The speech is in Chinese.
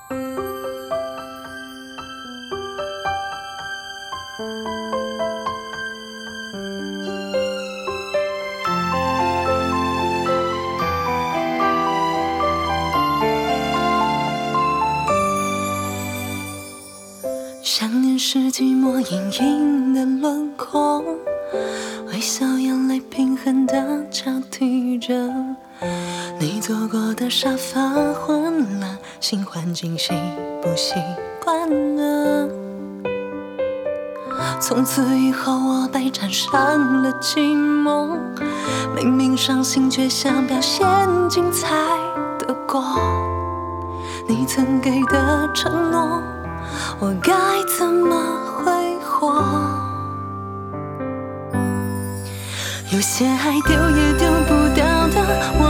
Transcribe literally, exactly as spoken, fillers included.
想念是寂寞隐隐的轮廓，微笑眼泪平衡地交替着。你坐过的沙发混乱，新环境习不习惯了？从此以后我被缠上了寂寞，明明伤心却想表现精彩的过。你曾给的承诺，我该怎么挥霍？有些爱丢也丢不掉的，